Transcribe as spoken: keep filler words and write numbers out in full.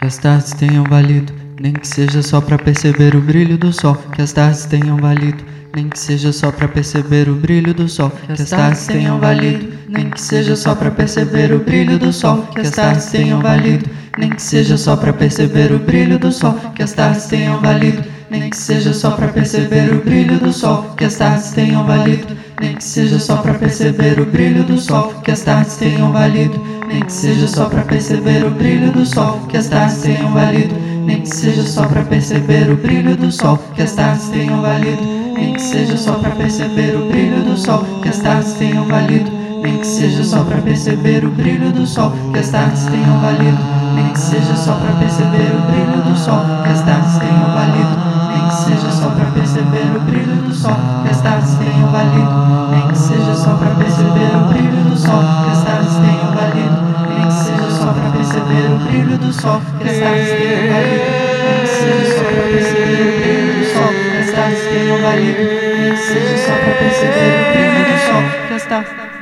as tardes tenham valido, nem que seja só pra perceber o brilho do sol. Que as tardes tenham valido, nem que seja só pra perceber o brilho do sol. Que as tardes tenham valido, nem que seja só pra perceber o brilho do sol. Que as tardes tenham valido, nem que seja só pra perceber o brilho do sol. Que as tardes tenham valido, nem que seja só pra perceber o brilho do sol. Que as tardes tenham valido, nem que seja só pra perceber o brilho do sol. Que as tardes tenham valido, nem que seja só pra perceber o brilho do sol. Que as tardes tenham valido, nem que seja só pra perceber o brilho do sol. Que as tardes tenham valido, nem que seja só pra perceber o brilho do sol. Que as tardes tenham valido, nem que seja só pra perceber o brilho do sol. Que as tardes tenham valido, nem que seja só pra perceber o brilho do sol. Que as tardes tenham valido, nem que seja só pra perceber o brilho do sol. Que as tardes tenham valido, nem que seja só pra perceber o brilho do sol. Que as tardes tenham valido, nem que seja só pra perceber o brilho do sol. Que as tardes tenham valido, nem que seja só pra perceber o brilho do sol. Que as tardes tenham valido, nem que seja só pra perceber o brilho do sol. Que as tardes